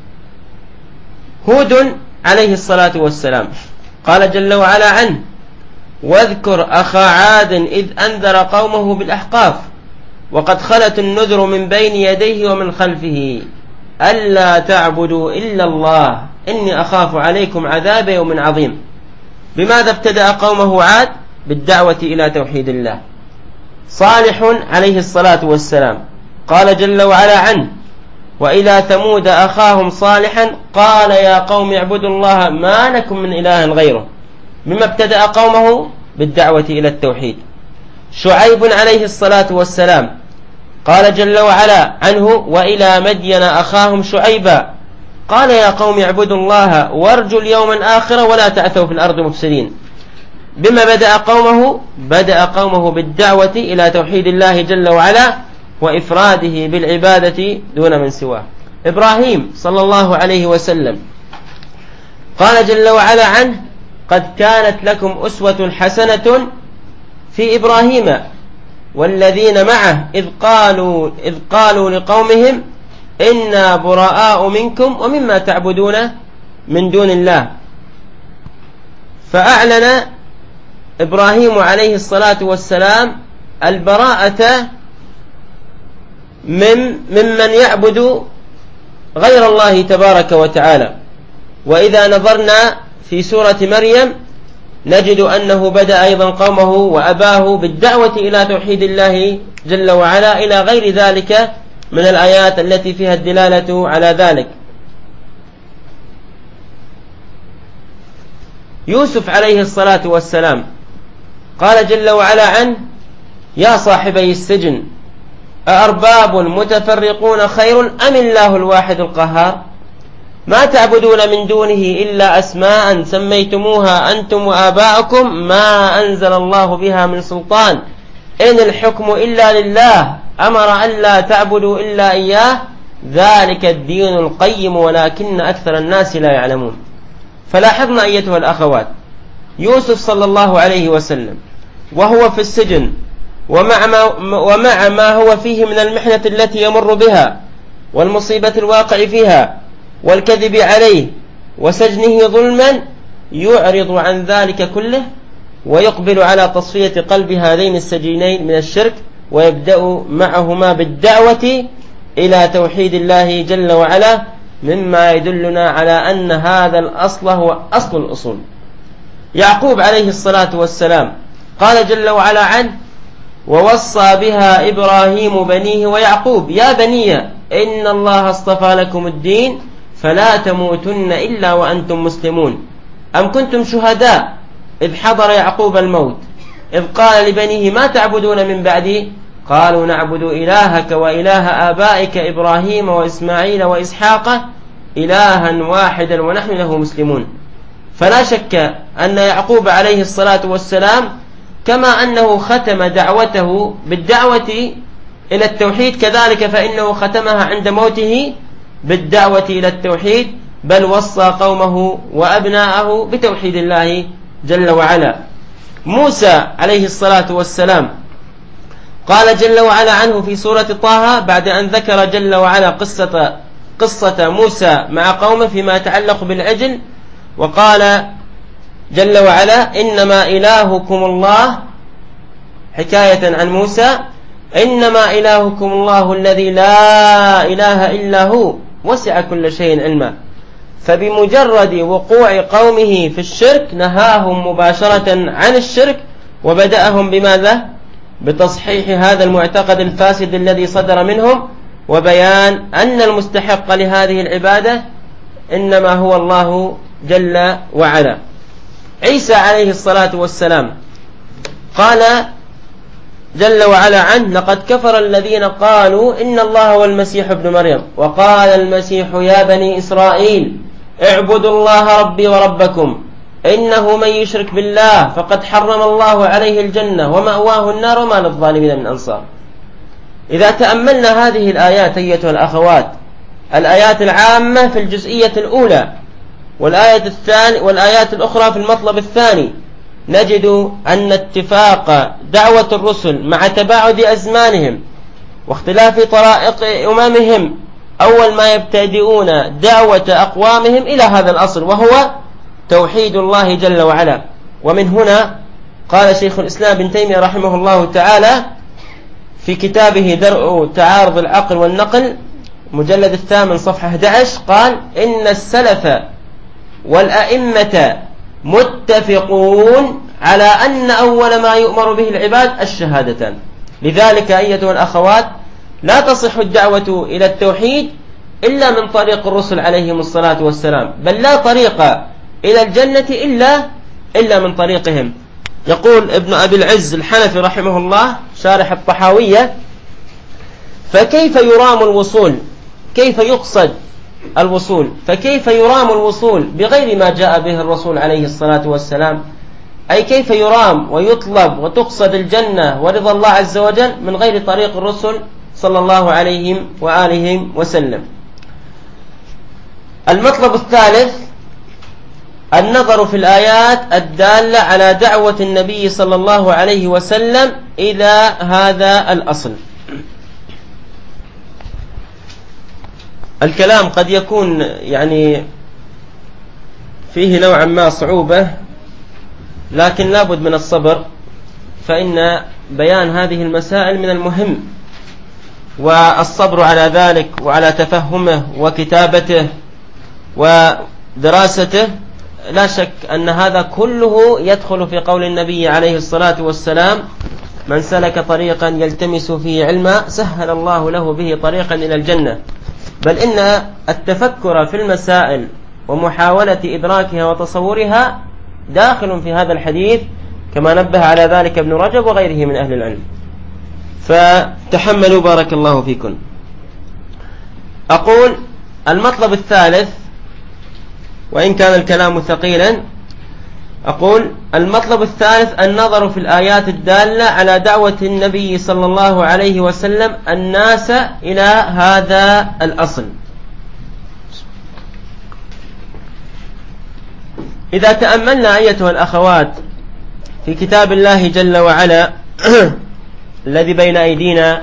هود عليه الصلاة والسلام، قال جل وعلا عنه: واذكر أخا عاد إذ أنذر قومه بالأحقاف وقد خلت النذر من بين يديه ومن خلفه ألا تعبدوا إلا الله إني أخاف عليكم عذاب يوم عظيم. بماذا ابتدأ قومه عاد؟ بالدعوة إلى توحيد الله. صالح عليه الصلاة والسلام، قال جل وعلا عنه: وإلى ثمود أخاهم صالحا قال يا قوم اعبدوا الله ما لكم من إله غيره. بما ابتدأ قومه؟ بالدعوة إلى التوحيد. شعيب عليه الصلاة والسلام، قال جل وعلا عنه: وإلى مدين أخاهم شعيبا قال يا قوم اعبدوا الله وارجوا اليوم الآخر ولا تأثوا في الأرض مفسدين. بما بدأ قومه؟ بدأ قومه بالدعوة إلى توحيد الله جل وعلا وإفراده بالعبادة دون من سواه. إبراهيم صلى الله عليه وسلم، قال جل وعلا عنه: قد كانت لكم أسوة حسنة في إبراهيم والذين معه إذ قالوا لقومهم إنا براء منكم ومما تعبدون من دون الله. فأعلن إبراهيم عليه الصلاة والسلام البراءة ممن يعبد غير الله تبارك وتعالى. وإذا نظرنا في سورة مريم نجد أنه بدأ أيضا قومه وأباه بالدعوة إلى توحيد الله جل وعلا إلى غير ذلك من الآيات التي فيها الدلالة على ذلك. يوسف عليه الصلاة والسلام، قال جل وعلا عنه: يا صاحبي السجن أأرباب متفرقون خير أم الله الواحد القهار ما تعبدون من دونه إلا أسماء سميتموها أنتم وآباؤكم ما أنزل الله بها من سلطان إن الحكم إلا لله أمر ألا تعبدوا إلا إياه ذلك الدين القيم ولكن أكثر الناس لا يعلمون. فلاحظنا أيتها الأخوات، يوسف صلى الله عليه وسلم وهو في السجن ومع ما هو فيه من المحنة التي يمر بها والمصيبة الواقع فيها والكذب عليه وسجنه ظلما، يعرض عن ذلك كله ويقبل على تصفية قلب هذين السجينين من الشرك، ويبدأ معهما بالدعوة إلى توحيد الله جل وعلا، مما يدلنا على أن هذا الأصل هو أصل الأصول. يعقوب عليه الصلاة والسلام قال جل وعلا عنه: ووصى بها إبراهيم بنيه ويعقوب يا بني إن الله اصطفى لكم الدين فلا تموتن إلا وأنتم مسلمون. أم كنتم شهداء إذ حضر يعقوب الموت إذ قال لبنيه ما تعبدون من بعدي قالوا نعبد إلهك وإله آبائك إبراهيم وإسماعيل وإسحاق إلها واحدا ونحن له مسلمون. فلا شك أن يعقوب عليه الصلاة والسلام كما أنه ختم دعوته بالدعوة إلى التوحيد، كذلك فإنه ختمها عند موته بالدعوة إلى التوحيد، بل وصى قومه وأبناءه بتوحيد الله جل وعلا. موسى عليه الصلاة والسلام قال جل وعلا عنه في سورة طه بعد أن ذكر جل وعلا قصة موسى مع قومه فيما يتعلق بالعجل، وقال جل وعلا إنما إلهكم الله، حكاية عن موسى: إنما إلهكم الله الذي لا إله إلا هو وسع كل شيء علما. فبمجرد وقوع قومه في الشرك نهاهم مباشرة عن الشرك، وبدأهم بماذا؟ بتصحيح هذا المعتقد الفاسد الذي صدر منهم، وبيان أن المستحق لهذه العبادة إنما هو الله جل وعلا. عيسى عليه الصلاة والسلام قال جل وعلا عنه: لقد كفر الذين قالوا إن الله هو المسيح ابن مريم وقال المسيح يا بني إسرائيل اعبدوا الله ربي وربكم إنه من يشرك بالله فقد حرم الله عليه الجنة ومأواه النار وما للظالمين من أنصار. إذا تأملنا هذه الآيات أيتها الأخوات، الآيات العامة في الجزئية الأولى والآيات الأخرى في المطلب الثاني، نجد أن اتفاق دعوة الرسل مع تباعد أزمانهم واختلاف طرائق أممهم أول ما يبتدئون دعوة أقوامهم إلى هذا الأصل، وهو توحيد الله جل وعلا. ومن هنا قال شيخ الإسلام ابن تيمية رحمه الله تعالى في كتابه درء تعارض العقل والنقل مجلد 8 صفحة 11 قال: إن السلف والأئمة متفقون على أن أول ما يؤمر به العباد الشهادتان. لذلك أيتها الأخوات لا تصح الدعوة إلى التوحيد إلا من طريق الرسل عليهم الصلاة والسلام، بل لا طريق إلى الجنة إلا من طريقهم. يقول ابن أبي العز الحنفي رحمه الله شارح الطحاوية: فكيف يرام الوصول، كيف يقصد الوصول، فكيف يرام الوصول بغير ما جاء به الرسول عليه الصلاة والسلام؟ أي كيف يرام ويطلب وتقصد الجنة ورضا الله عز وجل من غير طريق الرسل صلى الله عليه وآله وسلم. المطلب الثالث النظر في الآيات الدالة على دعوة النبي صلى الله عليه وسلم إلى هذا الأصل. الكلام قد يكون يعني فيه نوعا ما صعوبة، لكن لابد من الصبر، فإن بيان هذه المسائل من المهم، والصبر على ذلك وعلى تفهمه وكتابته ودراسته. لا شك أن هذا كله يدخل في قول النبي عليه الصلاة والسلام: من سلك طريقا يلتمس فيه علما سهل الله له به طريقا إلى الجنة. بل إن التفكر في المسائل ومحاولة إدراكها وتصورها داخل في هذا الحديث، كما نبه على ذلك ابن رجب وغيره من أهل العلم. فتحملوا بارك الله فيكم. أقول المطلب الثالث، وإن كان الكلام ثقيلا، أقول المطلب الثالث النظر في الآيات الدالة على دعوة النبي صلى الله عليه وسلم الناس إلى هذا الأصل. إذا تأملنا أيتها الأخوات في كتاب الله جل وعلا الذي بين أيدينا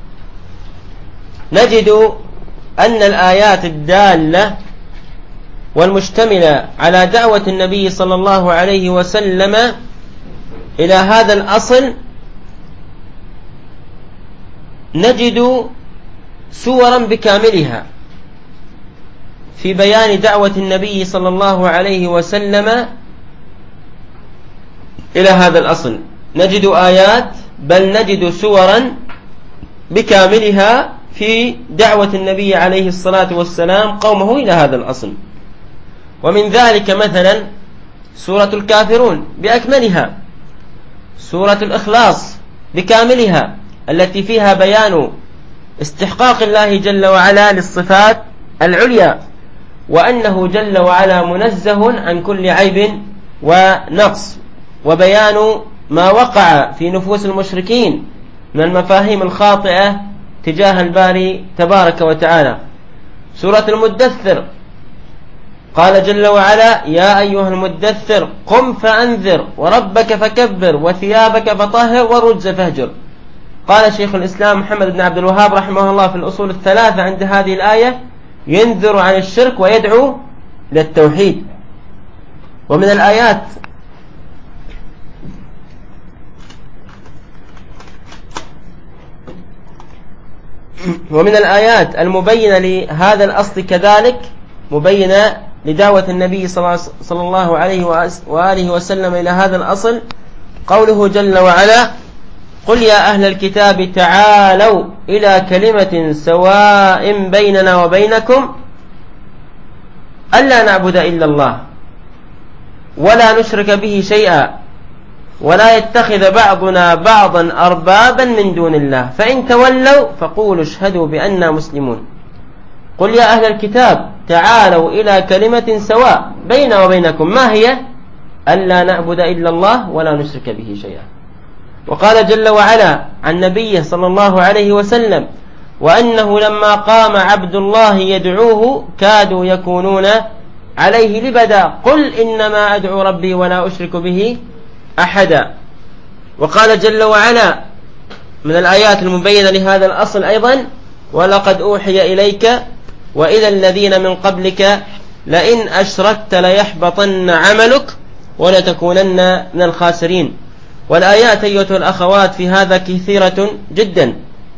نجد أن الآيات الدالة والمشتملة على دعوة النبي صلى الله عليه وسلم إلى هذا الأصل نجد سورا بكاملها في بيان دعوة النبي صلى الله عليه وسلم إلى هذا الأصل. نجد آيات بل نجد سورا بكاملها في دعوة النبي عليه الصلاة والسلام قومه إلى هذا الأصل. ومن ذلك مثلا سورة الكافرون بأكملها، سورة الإخلاص بكاملها التي فيها بيان استحقاق الله جل وعلا للصفات العليا، وأنه جل وعلا منزه عن كل عيب ونقص، وبيان ما وقع في نفوس المشركين من المفاهيم الخاطئة تجاه الباري تبارك وتعالى. سورة المدثر قال جل وعلا: يا أيها المدثر قم فأنذر وربك فكبر وثيابك فطهر والرجز فاهجر. قال شيخ الإسلام محمد بن عبد الوهاب رحمه الله في الأصول الثلاثة عند هذه الآية: ينذر عن الشرك ويدعو للتوحيد. ومن الآيات المبينة لهذا الأصل كذلك، مبينة لدعوة النبي صلى الله عليه وآله وسلم إلى هذا الأصل، قوله جل وعلا: قل يا أهل الكتاب تعالوا إلى كلمة سواء بيننا وبينكم ألا نعبد إلا الله ولا نشرك به شيئا ولا يتخذ بعضنا بعضا أربابا من دون الله فإن تولوا فقولوا اشهدوا بأننا مسلمون. قل يا أهل الكتاب تعالوا إلى كلمة سواء بيننا وبينكم، ما هي؟ ألا نعبد إلا الله ولا نشرك به شيئا. وقال جل وعلا عن نبيه صلى الله عليه وسلم: وأنه لما قام عبد الله يدعوه كادوا يكونون عليه لبدا قل إنما أدعو ربي ولا أشرك به أحدا. وقال جل وعلا من الآيات المبينة لهذا الأصل أيضا: ولقد أوحي إليك وإلى الذين من قبلك لئن أشركت ليحبطن عملك ولتكونن من الخاسرين. والآيات أيها الأخوات في هذا كثيرة جدا.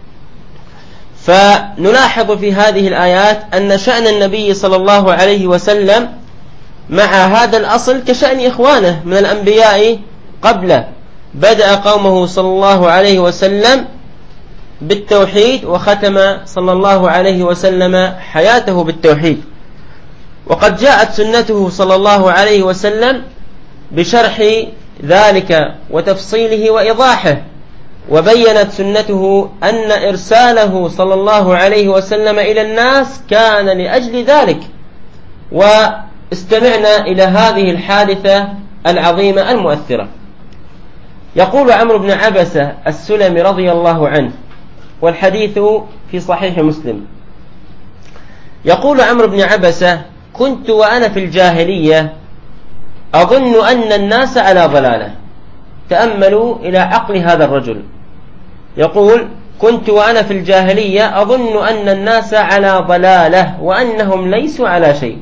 فنلاحظ في هذه الآيات أن شأن النبي صلى الله عليه وسلم مع هذا الأصل كشأن إخوانه من الأنبياء قبله. بدأ قومه صلى الله عليه وسلم بالتوحيد وختم صلى الله عليه وسلم حياته بالتوحيد. وقد جاءت سنته صلى الله عليه وسلم بشرح ذلك وتفصيله وإيضاحه، وبينت سنته أن إرساله صلى الله عليه وسلم إلى الناس كان لأجل ذلك. واستمعنا إلى هذه الحادثة العظيمة المؤثرة. يقول عمرو بن عبسة السلمي رضي الله عنه، والحديث في صحيح مسلم، يقول عمرو بن عبسة: كنت وأنا في الجاهلية أظن أن الناس على ضلالة. تأملوا إلى عقل هذا الرجل. يقول: كنت وأنا في الجاهلية أظن أن الناس على ضلالة وأنهم ليسوا على شيء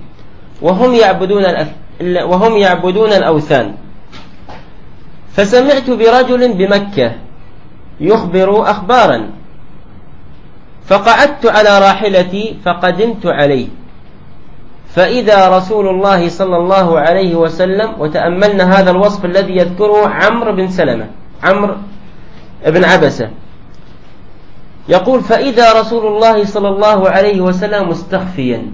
وهم يعبدون الأوثان. فسمعت برجل بمكة يخبر أخبارا، فقعدت على راحلتي فقدمت عليه، فإذا رسول الله صلى الله عليه وسلم. وتأملنا هذا الوصف الذي يذكره عمرو بن عبسة. يقول: فإذا رسول الله صلى الله عليه وسلم مستخفيا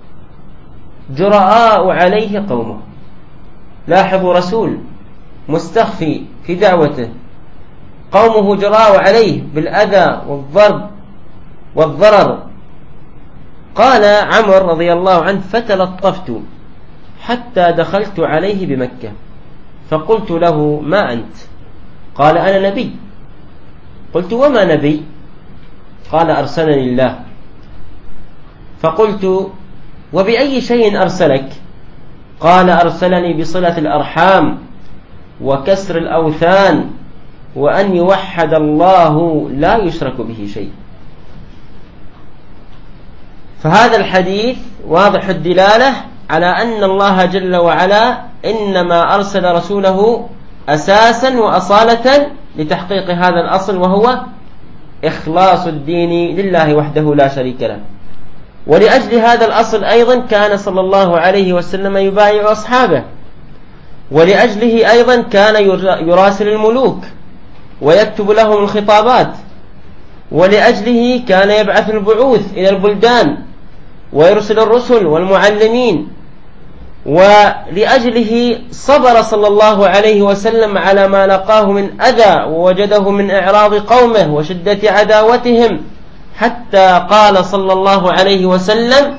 جراء عليه قومه. لاحظوا، رسول مستخفي في دعوته، قومه جراء عليه بالأذى والضرب والضرر. قال عمر رضي الله عنه: فتلطفت حتى دخلت عليه بمكة فقلت له: ما أنت؟ قال: أنا نبي. قلت: وما نبي؟ قال: أرسلني الله. فقلت: وبأي شيء أرسلك؟ قال: أرسلني بصلة الأرحام وكسر الأوثان وأن يوحد الله لا يشرك به شيء. فهذا الحديث واضح الدلالة على أن الله جل وعلا إنما أرسل رسوله أساسا وأصالة لتحقيق هذا الأصل، وهو إخلاص الدين لله وحده لا شريك له. ولأجل هذا الأصل أيضا كان صلى الله عليه وسلم يبايع أصحابه، ولأجله أيضا كان يراسل الملوك ويكتب لهم الخطابات، ولأجله كان يبعث البعوث إلى البلدان ويرسل الرسل والمعلمين، ولأجله صبر صلى الله عليه وسلم على ما لقاه من أذى ووجده من إعراض قومه وشدة عداوتهم، حتى قال صلى الله عليه وسلم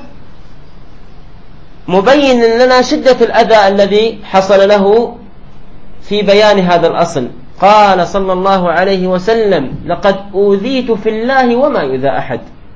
مبين لنا شدة الأذى الذي حصل له في بيان هذا الأصل. قال صلى الله عليه وسلم: لقد أوذيت في الله وما يؤذى أحد،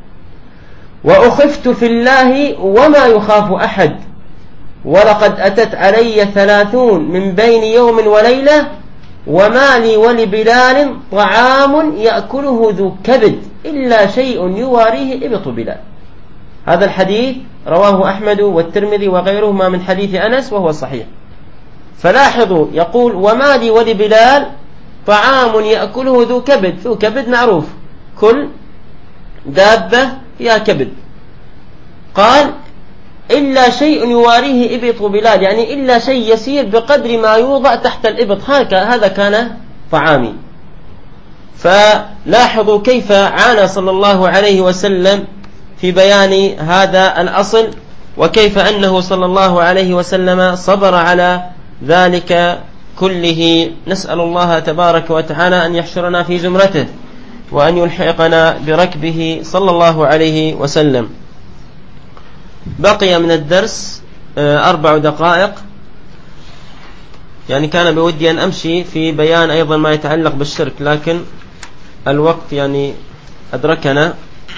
وأخفت في الله وما يخاف أحد، ولقد أتت علي 30 من بين يوم وليلة، وما لي ولبلال طعام يأكله ذو كبد إلا شيء يواريه إبط بلال. هذا الحديث رواه أحمد والترمذي وغيرهما من حديث أنس وهو صحيح. فلاحظوا يقول: وما لي ولبلال طعام يأكله ذو كبد. ذو كبد معروف، كل دابة فيها كبد. قال: إلا شيء يواريه إبط بلال، يعني إلا شيء يسير بقدر ما يوضع تحت الإبط، هذا كان طعامي. فلاحظوا كيف عانى صلى الله عليه وسلم في بيان هذا الأصل، وكيف أنه صلى الله عليه وسلم صبر على ذلك كله. نسأل الله تبارك وتعالى أن يحشرنا في زمرته وأن يلحقنا بركبه صلى الله عليه وسلم. بقي من الدرس 4 دقائق، يعني كان بودي أن أمشي في بيان أيضا ما يتعلق بالشرك، لكن الوقت يعني أدركنا،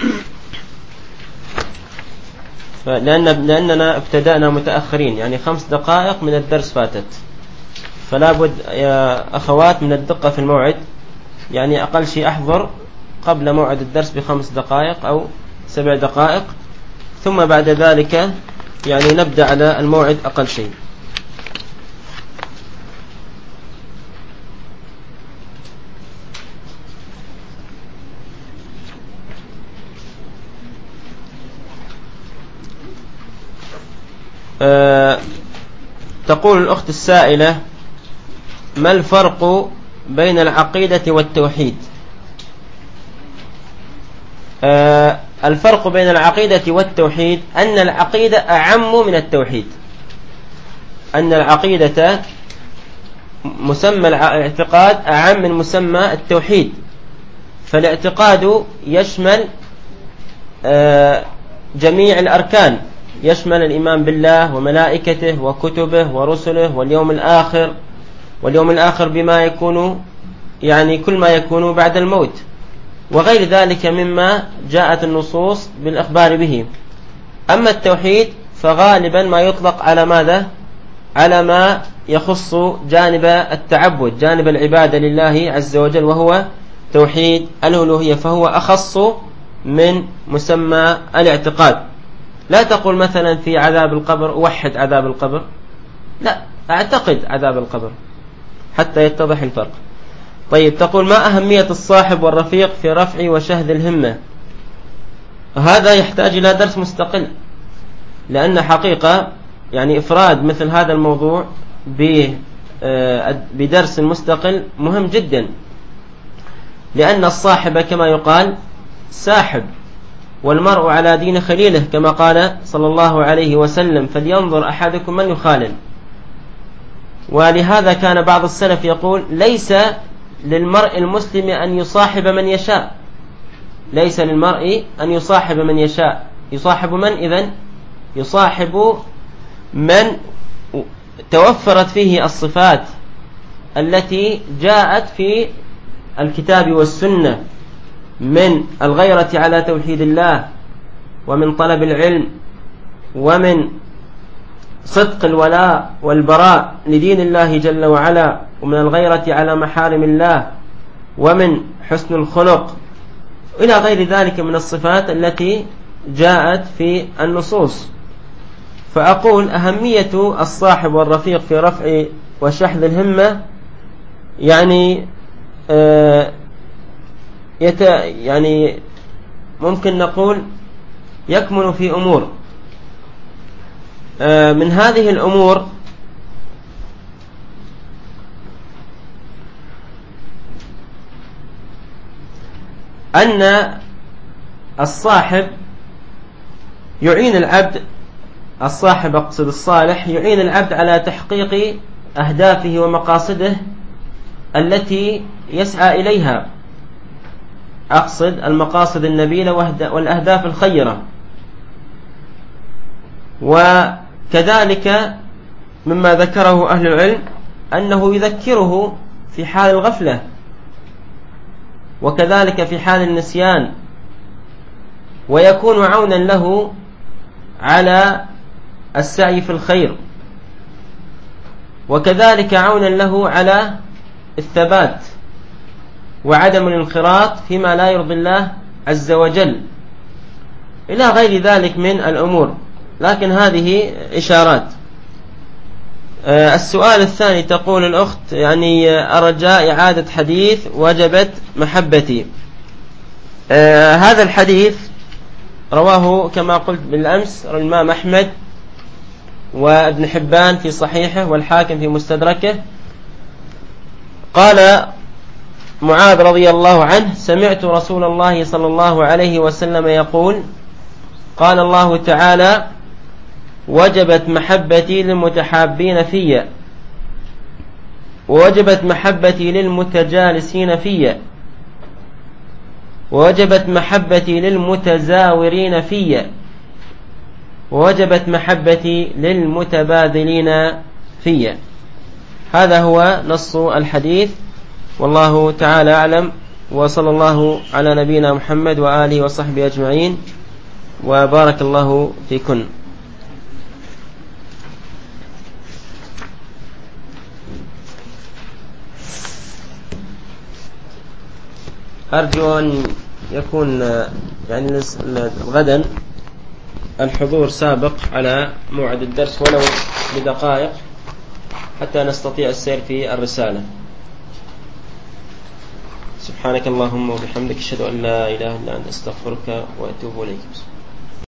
لأننا ابتدأنا متأخرين، يعني 5 دقائق من الدرس فاتت. فلا بد يا أخوات من الدقة في الموعد، يعني أقل شيء أحضر قبل موعد الدرس ب5 دقائق أو 7 دقائق، ثم بعد ذلك يعني نبدأ على الموعد أقل شيء. تقول الأخت السائلة: ما الفرق بين العقيدة والتوحيد؟ الفرق بين العقيدة والتوحيد أن العقيدة أعم من التوحيد، أن العقيدة مسمى الاعتقاد أعم من مسمى التوحيد. فالاعتقاد يشمل جميع الأركان، يشمل الإيمان بالله وملائكته وكتبه ورسله واليوم الآخر بما يكون، يعني كل ما يكون بعد الموت، وغير ذلك مما جاءت النصوص بالإخبار به. أما التوحيد فغالبا ما يطلق على ماذا؟ على ما يخص جانب التعبد، جانب العبادة لله عز وجل، وهو توحيد الألوهية، فهو أخص من مسمى الاعتقاد. لا تقول مثلا في عذاب القبر أوحد عذاب القبر، لا، أعتقد عذاب القبر حتى يتضح الفرق. طيب، تقول: ما أهمية الصاحب والرفيق في رفع وشهد الهمة؟ هذا يحتاج إلى درس مستقل، لأن حقيقة يعني إفراد مثل هذا الموضوع بدرس مستقل مهم جدا، لأن الصاحب كما يقال ساحب، والمرء على دين خليله، كما قال صلى الله عليه وسلم: فلينظر أحدكم من يخالل. ولهذا كان بعض السلف يقول: ليس للمرء المسلم أن يصاحب من يشاء، ليس للمرء أن يصاحب من يشاء. يصاحب من إذن؟ يصاحب من توفرت فيه الصفات التي جاءت في الكتاب والسنة من الغيرة على توحيد الله، ومن طلب العلم، ومن صدق الولاء والبراء لدين الله جل وعلا، ومن الغيرة على محارم الله، ومن حسن الخلق إلى غير ذلك من الصفات التي جاءت في النصوص. فأقول أهمية الصاحب والرفيق في رفع وشحذ الهمة يعني ممكن نقول يكمن في أمور. من هذه الأمور أن الصاحب يعين العبد، الصاحب أقصد الصالح، يعين العبد على تحقيق أهدافه ومقاصده التي يسعى إليها، أقصد المقاصد النبيلة والأهداف الخيرة. وكذلك مما ذكره أهل العلم أنه يذكره في حال الغفلة، وكذلك في حال النسيان، ويكون عونا له على السعي في الخير، وكذلك عونا له على الثبات وعدم الانخراط فيما لا يرضي الله عز وجل، إلى غير ذلك من الأمور، لكن هذه إشارات. السؤال الثاني، تقول الأخت أرجى إعادة حديث وجبت محبتي. هذا الحديث رواه كما قلت بالأمس الإمام أحمد وابن حبان في صحيحه والحاكم في مستدركه. قال معاذ رضي الله عنه: سمعت رسول الله صلى الله عليه وسلم يقول: قال الله تعالى: وجبت محبتي للمتحابين في، ووجبت محبتي للمتجالسين في، ووجبت محبتي للمتزاورين في، ووجبت محبتي للمتبادلين في. هذا هو نص الحديث، والله تعالى أعلم، وصلى الله على نبينا محمد وآله وصحبه أجمعين، وبارك الله فيكن. أرجو أن يكون غدا الحضور سابق على موعد الدرس ولو بدقائق حتى نستطيع السير في الرسالة. سبحانك اللهم وبحمدك، أشهد أن لا إله إلا أنت، أستغفرك وأتوب إليك.